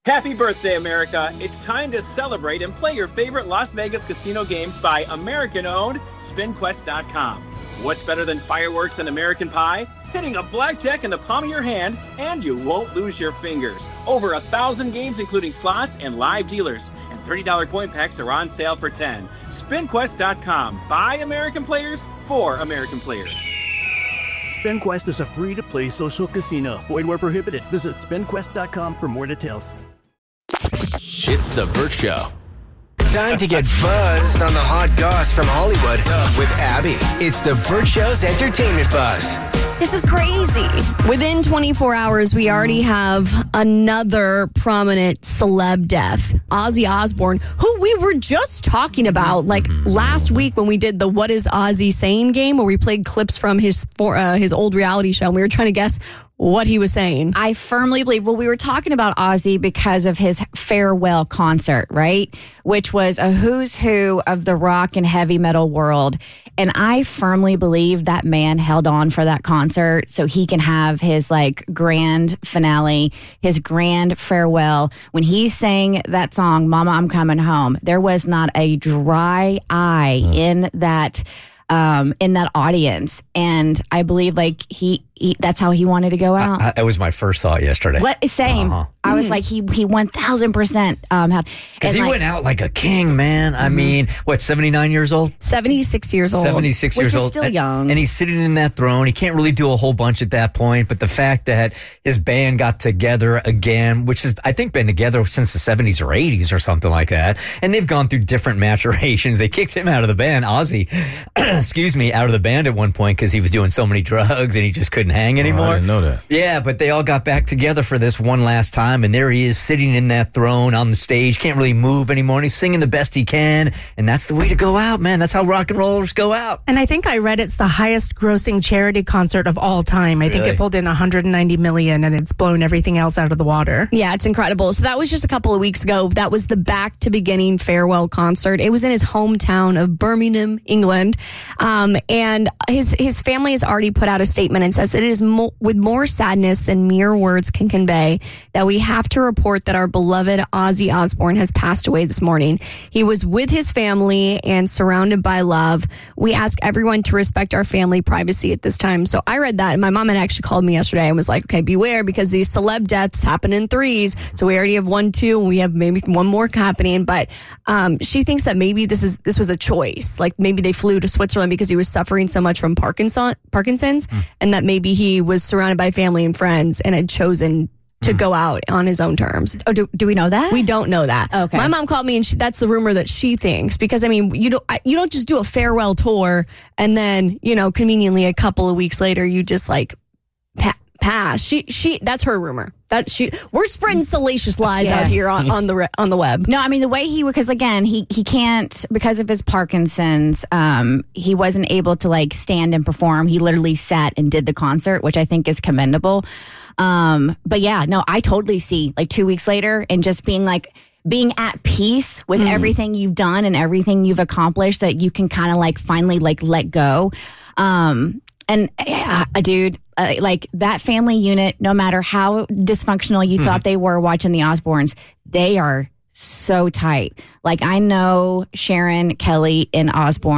Happy birthday, America. It's time to celebrate and play your favorite Las Vegas casino games by American-owned SpinQuest.com. What's better than fireworks and American Pie? Hitting a blackjack in the palm of your hand, and you won't lose your fingers. Over 1,000 games, including slots and live dealers. And $30 coin packs are on sale for $10. SpinQuest.com. By American players, for American players. SpinQuest is a free-to-play social casino. Void where prohibited. Visit SpinQuest.com for more details. It's The Burt Show. Time to get buzzed on the hot goss from Hollywood with Abby. It's The Burt Show's Entertainment Buzz. This is crazy. Within 24 hours, we already have another prominent celeb death. Ozzy Osbourne, who we were just talking about last week when we did the What is Ozzy Saying game, where we played clips from his old reality show, and we were trying to guess what he was saying. I firmly believe, we were talking about Ozzy because of his farewell concert, right? Which was a who's who of the rock and heavy metal world. And I firmly believe that man held on for that concert so he can have his grand finale, his grand farewell. When he sang that song, Mama, I'm Coming Home, there was not a dry eye in that audience. And I believe he that's how he wanted to go out. That was my first thought yesterday. Same. I was like, he 1,000% had. Because he went out like a king, man. I mean, 79 years old? 76 years old. 76 years old. Which is still young. And he's sitting in that throne. He can't really do a whole bunch at that point. But the fact that his band got together again, which has, I think, been together since the 70s or 80s or something like that. And they've gone through different maturations. They kicked him out of the band, Ozzy, out of the band at one point because he was doing so many drugs and he just couldn't hang anymore. I didn't know that. Yeah, but they all got back together for this one last time, and there he is sitting in that throne on the stage, can't really move anymore, and he's singing the best he can, and that's the way to go out, man. That's how rock and rollers go out. And I think I read it's the highest grossing charity concert of all time. I think it pulled in $190 million, and it's blown everything else out of the water. Yeah, it's incredible. So that was just a couple of weeks ago. That was the Back to Beginning farewell concert. It was in his hometown of Birmingham, England. And his family has already put out a statement and says it is with more sadness than mere words can convey that we have to report that our beloved Ozzy Osbourne has passed away this morning. He was with his family and surrounded by love. We ask everyone to respect our family privacy at this time. So I read that, and my mom had actually called me yesterday and was like, okay, beware, because these celeb deaths happen in threes. So we already have 1, 2, and we have maybe one more happening. But she thinks that maybe this was a choice. Like maybe they flew to Switzerland because he was suffering so much from Parkinson's, and that maybe he was surrounded by family and friends and had chosen to go out on his own terms. Oh, do we know that? We don't know that. Okay. My mom called me, and that's the rumor that she thinks, because I mean, you don't just do a farewell tour and then conveniently a couple of weeks later you just pass. She that's her rumor. We're spreading salacious lies out here on the web. No, I mean the way because again he can't, because of his Parkinson's. He wasn't able to stand and perform. He literally sat and did the concert, which I think is commendable. But yeah, no, I totally see 2 weeks later and just being at peace with everything you've done and everything you've accomplished, that you can kind of finally let go. And dude, that family unit, no matter how dysfunctional you thought they were watching the Osbournes, they are so tight. I know Sharon Kelly and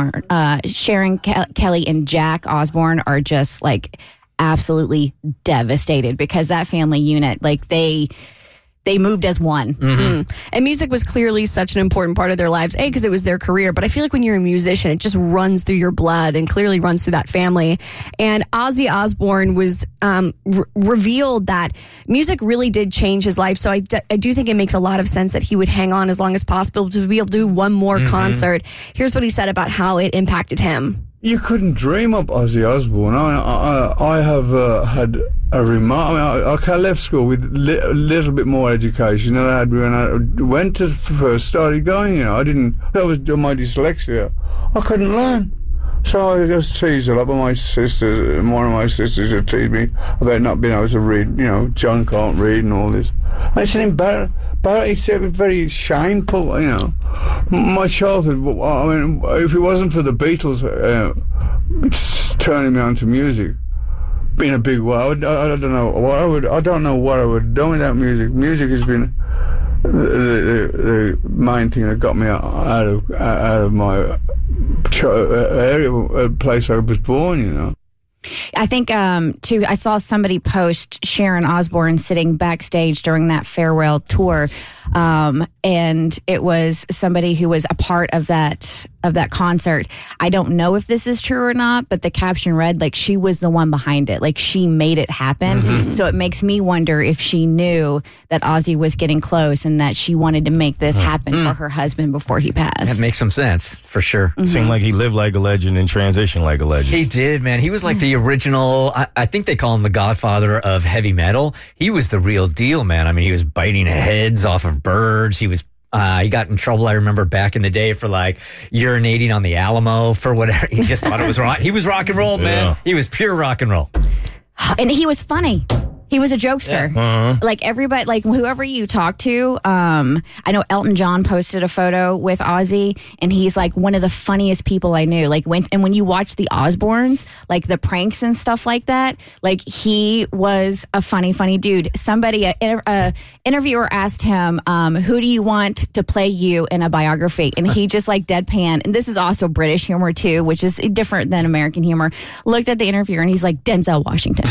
Kelly and Jack Osbourne are just absolutely devastated because that family unit, they moved as one. And music was clearly such an important part of their lives, because it was their career. But I feel like when you're a musician, it just runs through your blood and clearly runs through that family. And Ozzy Osbourne was revealed that music really did change his life. So I do think it makes a lot of sense that he would hang on as long as possible to be able to do one more concert. Here's what he said about how it impacted him. You couldn't dream up Ozzy Osbourne. I have had a remark. I left school with a little bit more education than I had when I went to first started going. That was my dyslexia. I couldn't learn. So I was teased a lot by my sisters, and one of my sisters had teased me about not being able to read. John can't read and all this. And it's an it's very shameful, My childhood, I mean, if it wasn't for the Beatles turning me on to music, being a big wow, I don't know what I would have done without music. Music has been the main thing that got me out of my area, place I was born, you know. I think, too, I saw somebody post Sharon Osbourne sitting backstage during that farewell tour, and it was somebody who was a part of that concert. I don't know if this is true or not, but the caption read, like, she was the one behind it. Like, she made it happen. Mm-hmm. So it makes me wonder if she knew that Ozzy was getting close and that she wanted to make this happen for her husband before he passed. That makes some sense, for sure. Mm-hmm. Seemed like he lived like a legend and transitioned like a legend. He did, man. He was like the original, I think they call him the godfather of heavy metal. He was the real deal, man. I mean, he was biting heads off of birds. He got in trouble, I remember, back in the day for like urinating on the Alamo for whatever. He just thought it was rock. He was rock and roll, man. Yeah. He was pure rock and roll. And he was funny. He was a jokester. Yeah. Uh-huh. Like everybody, like whoever you talk to. I know Elton John posted a photo with Ozzy, and he's like one of the funniest people I knew. Like when you watch the Osbournes, like the pranks and stuff like that, like he was a funny dude. Somebody, a interviewer asked him, who do you want to play you in a biography? And he just like deadpan, and this is also British humor too, which is different than American humor, looked at the interviewer and he's like, Denzel Washington.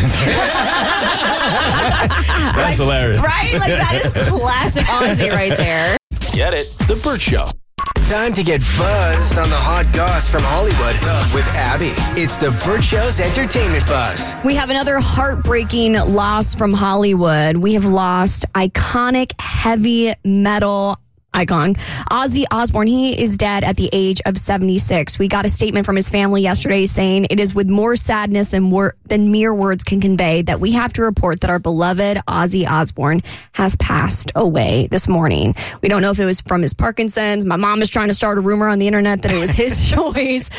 That's hilarious. Right? Like, that is classic Ozzy right there. Get it? The Burt Show. Time to get buzzed on the hot goss from Hollywood with Abby. It's the Burt Show's Entertainment Buzz. We have another heartbreaking loss from Hollywood. We have lost iconic heavy metal icon Ozzy Osbourne. He is dead at the age of 76. We got a statement from his family yesterday saying it is with more sadness than mere words can convey that we have to report that our beloved Ozzy Osbourne has passed away this morning. We don't know if it was from his Parkinson's. My mom is trying to start a rumor on the internet that it was his choice.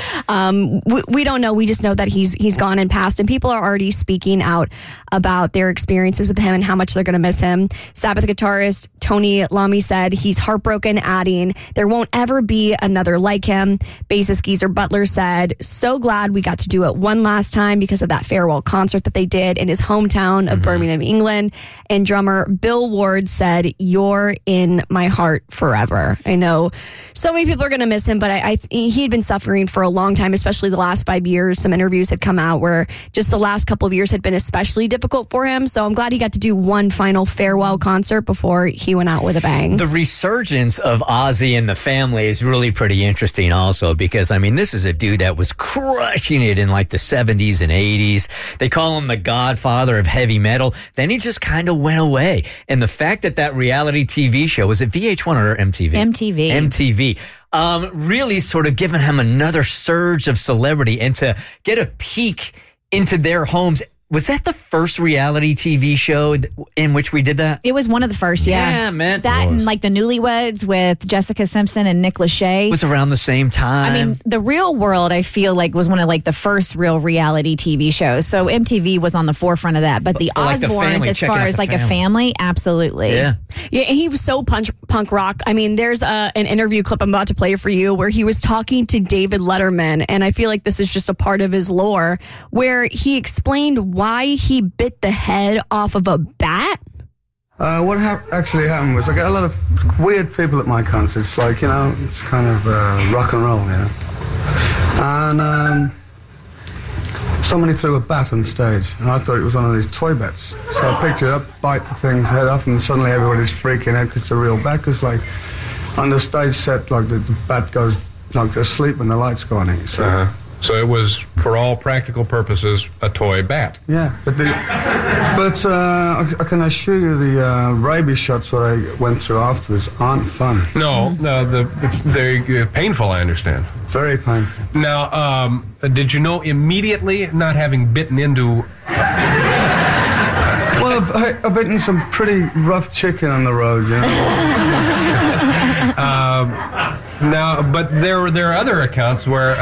We don't know. We just know that he's gone and passed, and people are already speaking out about their experiences with him and how much they're going to miss him. Sabbath guitarist Tony Iommi said he's heartbroken, adding, there won't ever be another like him. Bassist Geezer Butler said, so glad we got to do it one last time because of that farewell concert that they did in his hometown of Birmingham, England. And drummer Bill Ward said, you're in my heart forever. I know so many people are going to miss him, but he had been suffering for a long time, especially the last 5 years. Some interviews had come out where just the last couple of years had been especially difficult for him. So I'm glad he got to do one final farewell concert before he went out with a bang. The resurgence of Ozzy and the family is really pretty interesting also because, I mean, this is a dude that was crushing it in like the 70s and 80s. They call him the godfather of heavy metal. Then he just kind of went away. And the fact that reality TV show, was it VH1 or MTV? MTV. Really sort of given him another surge of celebrity and to get a peek into their homes. Was that the first reality TV show in which we did that? It was one of the first, yeah. Yeah, man. That and like the Newlyweds with Jessica Simpson and Nick Lachey. It was around the same time. I mean, The Real World, I feel like, was one of like the first real reality TV shows. So MTV was on the forefront of that. But the Osbournes, as far as like a family, absolutely. Yeah, he was so punk rock. I mean, there's an interview clip I'm about to play for you where he was talking to David Letterman. And I feel like this is just a part of his lore where he explained why he bit the head off of a bat. What actually happened was I get a lot of weird people at my concerts, like, you know, it's kind of rock and roll, you know. And somebody threw a bat on stage, and I thought it was one of these toy bats. So I picked it up, bite the thing's head off, and suddenly everybody's freaking out because it's a real bat. Because, like, on the stage set, like, the bat goes like asleep when the lights go on it. So. So it was, for all practical purposes, a toy bat. Yeah, but I can assure you the rabies shots that I went through afterwards aren't fun. No, they're painful, I understand. Very painful. Now, did you know immediately, not having bitten into... Well, I've eaten some pretty rough chicken on the road, you know. Now, but there are other accounts where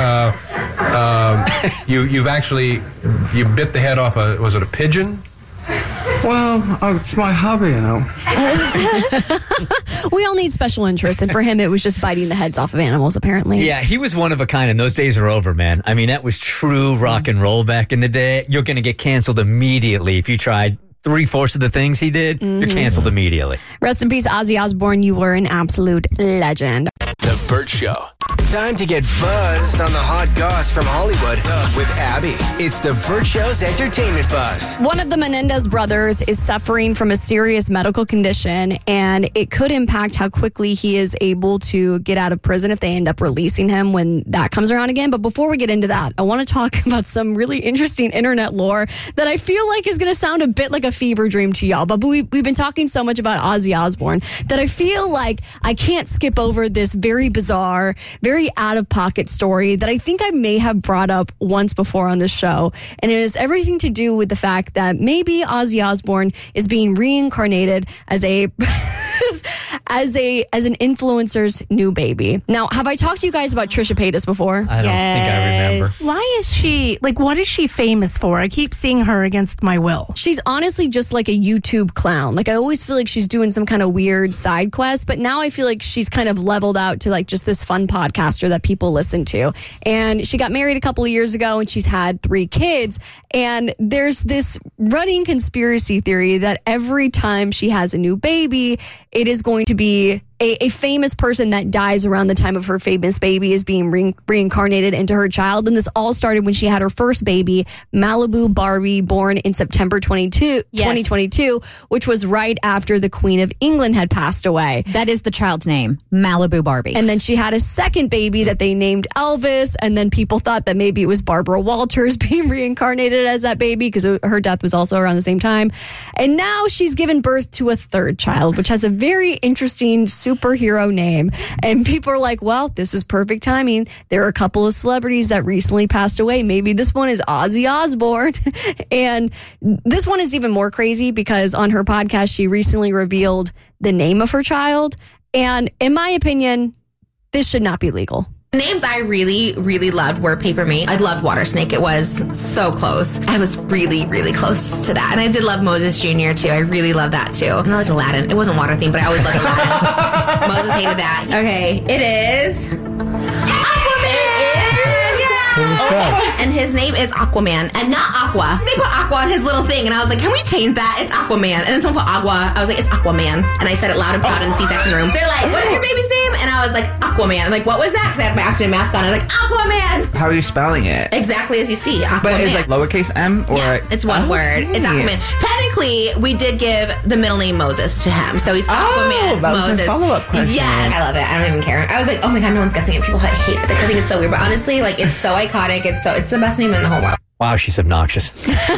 you bit the head off was it a pigeon? Well, it's my hobby, you know. We all need special interests, and for him, it was just biting the heads off of animals, apparently. Yeah, he was one of a kind, and those days are over, man. I mean, that was true rock and roll back in the day. You're going to get canceled immediately if you tried 3/4 of the things he did, you're canceled immediately. Rest in peace, Ozzy Osbourne. You were an absolute legend. The Burt Show. Time to get buzzed on the hot goss from Hollywood with Abby. It's the Burt Show's Entertainment Buzz. One of the Menendez brothers is suffering from a serious medical condition, and it could impact how quickly he is able to get out of prison if they end up releasing him when that comes around again. But before we get into that, I want to talk about some really interesting internet lore that I feel like is going to sound a bit like a fever dream to y'all. But we've been talking so much about Ozzy Osbourne that I feel like I can't skip over this very bizarre, very out-of-pocket story that I think I may have brought up once before on the show. And it has everything to do with the fact that maybe Ozzy Osbourne is being reincarnated as a as an influencer's new baby. Now, have I talked to you guys about Trisha Paytas before? I don't think I remember. Why is she, what is she famous for? I keep seeing her against my will. She's honestly just like a YouTube clown. Like, I always feel like she's doing some kind of weird side quest, but now I feel like she's kind of leveled out to like just this fun podcaster that people listen to. And she got married a couple of years ago and she's had 3 kids. And there's this running conspiracy theory that every time she has a new baby, it is going to be a famous person that dies around the time of her famous baby is being reincarnated into her child. And this all started when she had her first baby, Malibu Barbie, born in September 2022, which was right after the Queen of England had passed away. That is the child's name, Malibu Barbie. And then she had a second baby that they named Elvis. And then people thought that maybe it was Barbara Walters being reincarnated as that baby because her death was also around the same time. And now she's given birth to a third child, which has a very interesting superhero name. And people are like, well, this is perfect timing. There are a couple of celebrities that recently passed away. Maybe this one is Ozzy Osbourne. And this one is even more crazy because on her podcast, she recently revealed the name of her child. And in my opinion, this should not be legal. Names I really, really loved were Paper Mate. I loved Water Snake. It was so close. I was really, really close to that. And I did love Moses Jr. too. I really loved that too. And I liked Aladdin. It wasn't water themed, but I always loved Aladdin. Moses hated that. Okay, it is and his name is Aquaman and not Aqua. They put Aqua on his little thing and I was like, can we change that? It's Aquaman. And then someone put Agua. I was like, it's Aquaman. And I said it loud and proud in the C-section room. They're like, what's your baby's name? And I was like, Aquaman. I'm like, what was that? Because I had my oxygen mask on. I was like, Aquaman. How are you spelling it? Exactly as you see, Aquaman. But it's like lowercase m? Or yeah, it's one word. It's Aquaman. Technically, we did give the middle name Moses to him. So he's Aquaman that was Moses. a follow-up question. Yes. I love it. I don't even care. I was like, oh my God, no one's guessing it. People hate it. I think it's so weird. But honestly, like, it's so iconic. It's the best name in the whole world. Wow, she's obnoxious.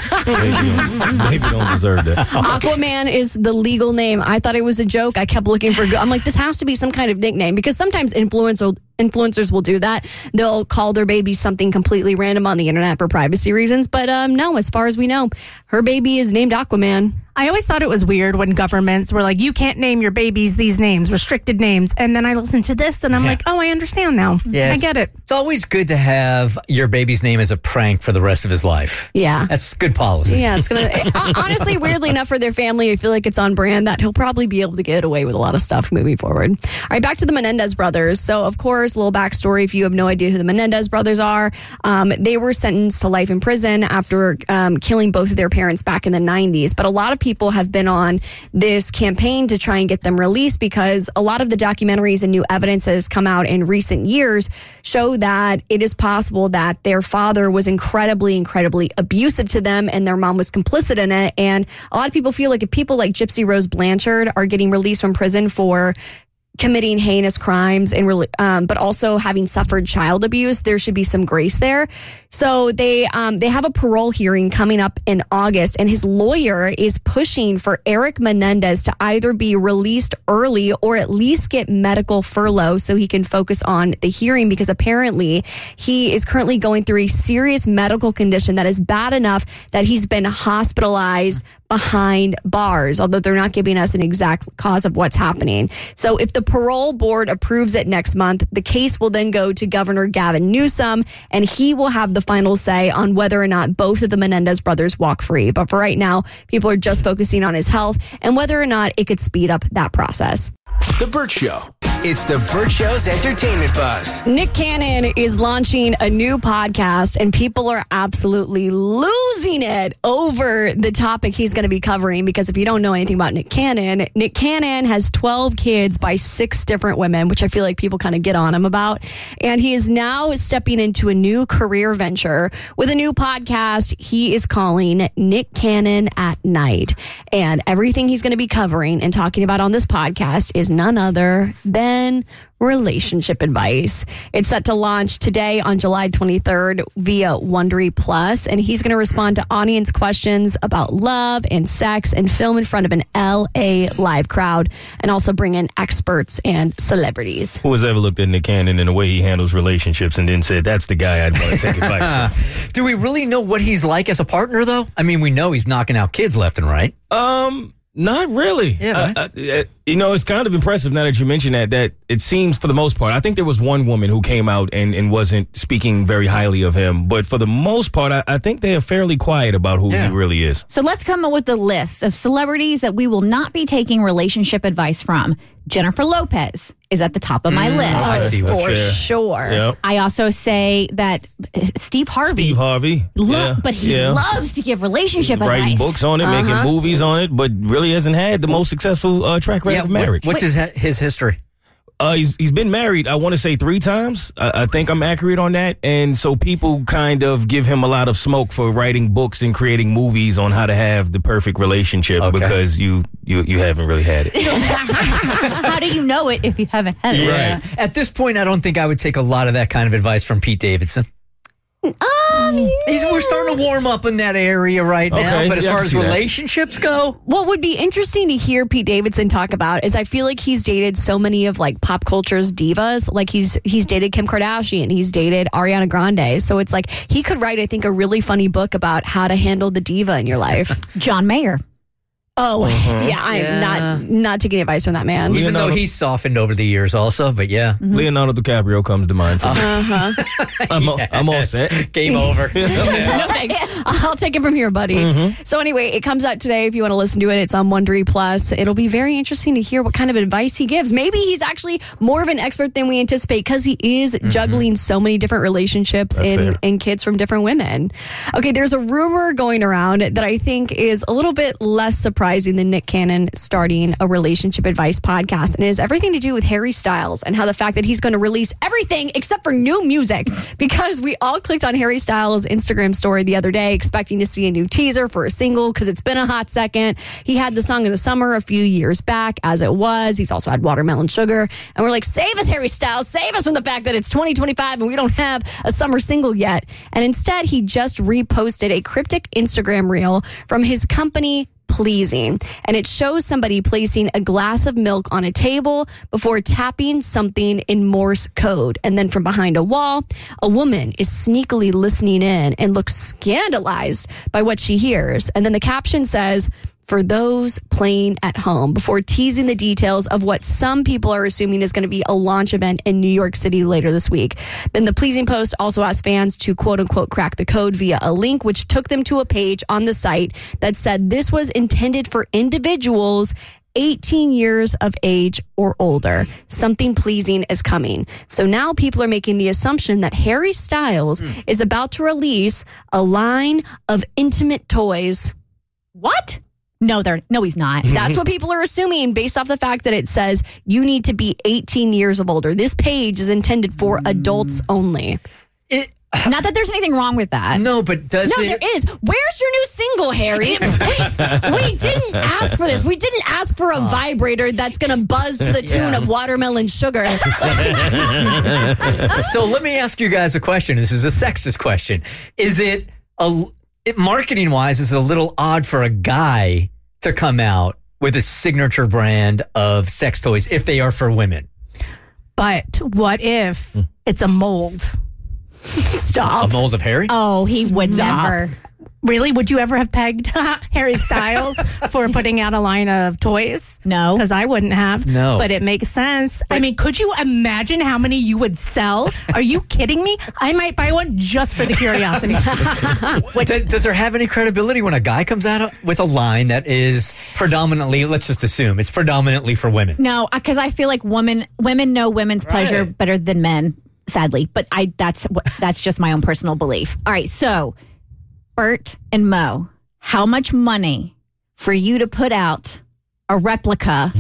Maybe don't deserve that. Aquaman is the legal name. I thought it was a joke. I kept looking for. I'm like, this has to be some kind of nickname because sometimes influencers will do that. They'll call their baby something completely random on the internet for privacy reasons. But no, as far as we know, her baby is named Aquaman. I always thought it was weird when governments were like, you can't name your babies these names, restricted names. And then I listened to this and I'm like, oh, I understand now. Yeah, I get it. It's always good to have your baby's name as a prank for the rest of his life. Yeah. That's good policy. Yeah, it's going to, honestly, weirdly enough for their family, I feel like it's on brand that he'll probably be able to get away with a lot of stuff moving forward. All right, back to the Menendez brothers. So, of course, a little backstory if you have no idea who the Menendez brothers are. They were sentenced to life in prison after killing both of their parents back in the 90s. But a lot of people have been on this campaign to try and get them released because a lot of the documentaries and new evidence that has come out in recent years show that it is possible that their father was incredibly, incredibly abusive to them and their mom was complicit in it. And a lot of people feel like if people like Gypsy Rose Blanchard are getting released from prison for committing heinous crimes and but also having suffered child abuse, there should be some grace there. So they have a parole hearing coming up in August, and his lawyer is pushing for Eric Menendez to either be released early or at least get medical furlough so he can focus on the hearing, because apparently he is currently going through a serious medical condition that is bad enough that he's been hospitalized behind bars, although they're not giving us an exact cause of what's happening. So if the parole board approves it next month, the case will then go to Governor Gavin Newsom, and he will have the final say on whether or not both of the Menendez brothers walk free. But for right now, people are just focusing on his health and whether or not it could speed up that process. The Burt Show. It's the Burt Show's Entertainment Buzz. Nick Cannon is launching a new podcast, and people are absolutely losing it over the topic he's going to be covering. Because if you don't know anything about Nick Cannon has 12 kids by 6 different women, which I feel like people kind of get on him about. And he is now stepping into a new career venture with a new podcast he is calling Nick Cannon at Night. And everything he's going to be covering and talking about on this podcast is none other than relationship advice. It's set to launch today on July 23rd via Wondery Plus, and he's going to respond to audience questions about love and sex and film in front of an LA live crowd, and also bring in experts and celebrities. Who has ever looked at Nick Cannon and the way he handles relationships and then said, that's the guy I'd want to take advice from? Do we really know what he's like as a partner, though? I mean, we know he's knocking out kids left and right. Not really. Yeah, it's kind of impressive now that you mention that it seems for the most part, I think there was one woman who came out and wasn't speaking very highly of him. But for the most part, I think they are fairly quiet about who he really is. So let's come up with a list of celebrities that we will not be taking relationship advice from. Jennifer Lopez is at the top of my list. For sure. Yep. I also say that Steve Harvey. But he loves to give relationship writing advice. books on it, making movies on it, but really hasn't had the most successful track record of marriage. What's his history? He's been married, I want to say 3 times. I think I'm accurate on that. And so people kind of give him a lot of smoke for writing books and creating movies on how to have the perfect relationship because you haven't really had it. How do you know it if you haven't had it? Right. At this point, I don't think I would take a lot of that kind of advice from Pete Davidson. We're starting to warm up in that area right now, but as far as relationships go, what would be interesting to hear Pete Davidson talk about is I feel like he's dated so many of like pop culture's divas. Like he's dated Kim Kardashian, he's dated Ariana Grande. So it's like he could write, I think, a really funny book about how to handle the diva in your life. John Mayer. Oh, I'm not taking advice from that man. Even though he's softened over the years also, but yeah. Leonardo DiCaprio comes to mind for me. I'm all set. Game over. No thanks. I'll take it from here, buddy. So anyway, it comes out today. If you want to listen to it, it's on Wondery Plus. It'll be very interesting to hear what kind of advice he gives. Maybe he's actually more of an expert than we anticipate because he is juggling so many different relationships and kids from different women. Okay, there's a rumor going around that I think is a little bit less surprising than Nick Cannon starting a relationship advice podcast, and it has everything to do with Harry Styles and how the fact that he's going to release everything except for new music, because we all clicked on Harry Styles' Instagram story the other day expecting to see a new teaser for a single because it's been a hot second. He had the song of the summer a few years back as it was. He's also had Watermelon Sugar, and we're like, save us, Harry Styles, save us from the fact that it's 2025 and we don't have a summer single yet. And instead, he just reposted a cryptic Instagram reel from his company Pleasing, and it shows somebody placing a glass of milk on a table before tapping something in Morse code. And then from behind a wall, a woman is sneakily listening in and looks scandalized by what she hears. And then the caption says, "For those playing at home," before teasing the details of what some people are assuming is going to be a launch event in New York City later this week. Then the Pleasing post also asked fans to quote unquote crack the code via a link, which took them to a page on the site that said this was intended for individuals 18 years of age or older. Something pleasing is coming. So now people are making the assumption that Harry Styles is about to release a line of intimate toys. What? No, he's not. That's what people are assuming based off the fact that it says you need to be 18 years of older. This page is intended for adults only. Not that there's anything wrong with that. No, but there is. Where's your new single, Harry? We didn't ask for this. We didn't ask for a vibrator that's going to buzz to the tune of Watermelon Sugar. So let me ask you guys a question. This is a sexist question. Is it marketing-wise, is it a little odd for a guy to come out with a signature brand of sex toys if they are for women? But what if it's a mold? Stop. A mold of Harry? Oh, he would never. Really? Would you ever have pegged Harry Styles for putting out a line of toys? No. Because I wouldn't have. No. But it makes sense. I mean, could you imagine how many you would sell? Are you kidding me? I might buy one just for the curiosity. Does there have any credibility when a guy comes out with a line that is predominantly, let's just assume, it's predominantly for women? No, because I feel like women know women's pleasure better than men, sadly. But that's just my own personal belief. All right, so Bert and Mo, how much money for you to put out a replica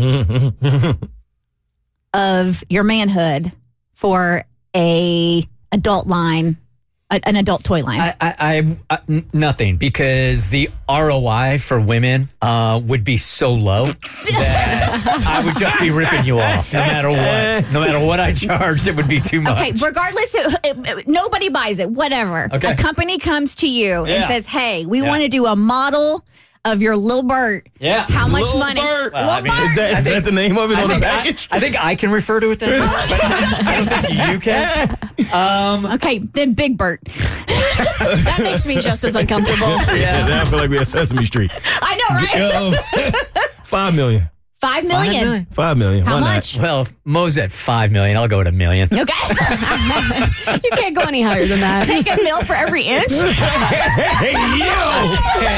of your manhood for an adult toy line? I nothing, because the ROI for women would be so low that I would just be ripping you off no matter what. No matter what I charged, it would be too much. Okay, regardless, nobody buys it, whatever. Okay. A company comes to you and Yeah. says, hey, we Yeah. want to do a model of your Lil Bert. Yeah. How much Lil money? Bert. Well, I mean, Is that the name of it on the package? I think I can refer to it that, but I don't think you can. Okay, then Big Bert. That makes me just as uncomfortable. Yeah, I feel like we're at Sesame Street. I know, right? $5 million. $5 million. $5 million. How Why much? Well, if Mo's at $5 million, I'll go to $1 million. Okay. You can't go any higher than that. Take a mil for every inch. Hey, yo!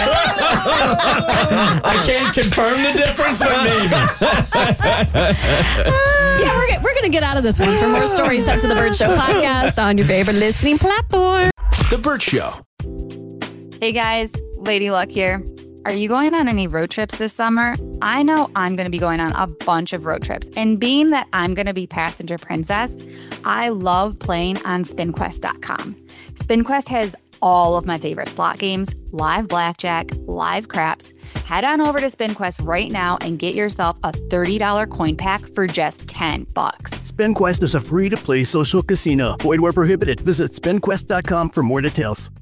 I can't confirm the difference, but maybe. Yeah, we're going to get out of this one. For more stories, up to the Bert Show podcast on your favorite listening platform. The Bert Show. Hey guys, Lady Luck here. Are you going on any road trips this summer? I know I'm going to be going on a bunch of road trips. And being that I'm going to be passenger princess, I love playing on SpinQuest.com. SpinQuest has all of my favorite slot games, live blackjack, live craps. Head on over to SpinQuest right now and get yourself a $30 coin pack for just $10. SpinQuest is a free-to-play social casino. Void where prohibited. Visit spinquest.com for more details.